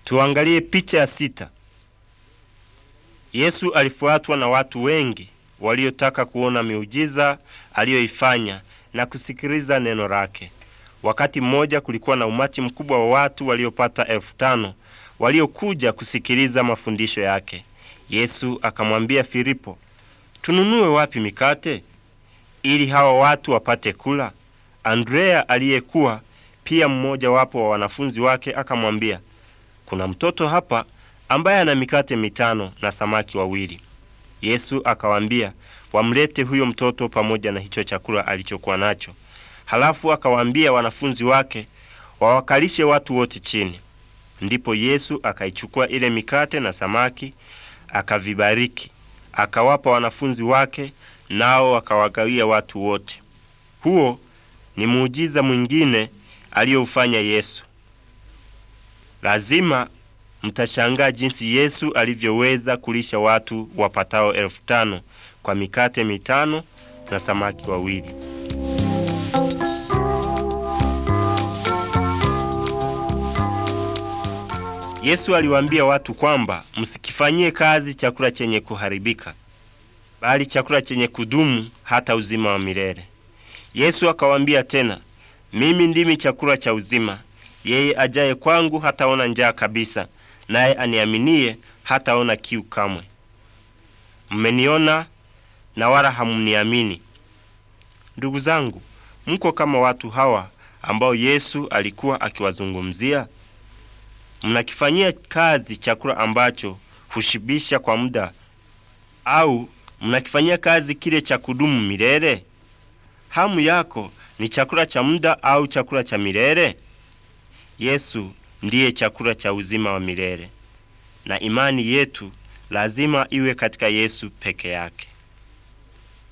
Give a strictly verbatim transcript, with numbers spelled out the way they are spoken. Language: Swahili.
Tuangalie picha ya sita. Yesu alifuatwa na watu wengi waliotaka kuona miujiza aliyoifanya na kusikiliza neno lake. Wakati mmoja kulikuwa na umati mkubwa wa watu waliopata elfu tano waliokuja kusikiliza mafundisho yake. Yesu akamwambia Filipo, tununue wapi mikate ili hawa watu wapate kula? Andrea aliyekuwa pia mmoja wapo wa wanafunzi wake akamwambia, kuna mtoto hapa ambaye ana mikate mitano na samaki wawili. Yesu akawaambia wamlete huyo mtoto pamoja na hicho chakula alichokuwa nacho. Halafu akawaambia wanafunzi wake wawakalishe watu wote chini. Ndipo Yesu akaichukua ile mikate na samaki, akavibariki, akawapa wanafunzi wake, nao akawagawia watu wote. Huo ni muujiza mwingine aliyoufanya Yesu. Lazima mtashangaa jinsi Yesu alivyoweza kulisha watu wapatao elfu tano kwa mikate mitano na samaki wawili. Yesu aliwaambia watu kwamba msikifanyie kazi chakula chenye kuharibika, bali chakula chenye kudumu hata uzima wa milele. Yesu akawaambia tena, mimi ndimi chakula cha uzima. Yeye ajaye kwangu hataona njaa kabisa, naye aniaminie hataona kiu kamwe. Mmeniona na wala hamniamini. Ndugu zangu, mko kama watu hawa ambao Yesu alikuwa akiwazungumzia. Mnakifanyia kazi chakula ambacho hushibisha kwa muda, au mnakifanyia kazi kile cha kudumu milele? Hamu yako ni chakula cha muda au chakula cha milele? Yesu ndiye chakula cha uzima wa milele, na imani yetu lazima iwe katika Yesu peke yake.